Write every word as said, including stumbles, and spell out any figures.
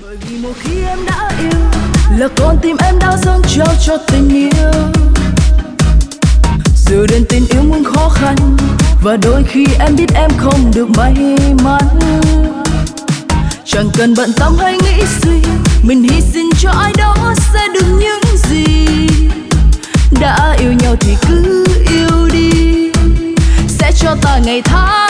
Bởi vì một khi em đã yêu là con tim em đã dâng trao cho tình yêu. Giờ đến tình yêu muốn khó khăn và đôi khi em biết em không được may mắn. Chẳng cần bận tâm hay nghĩ suy, mình hy sinh cho ai đó sẽ được những gì. Đã yêu nhau thì cứ yêu đi, sẽ cho ta ngày tháng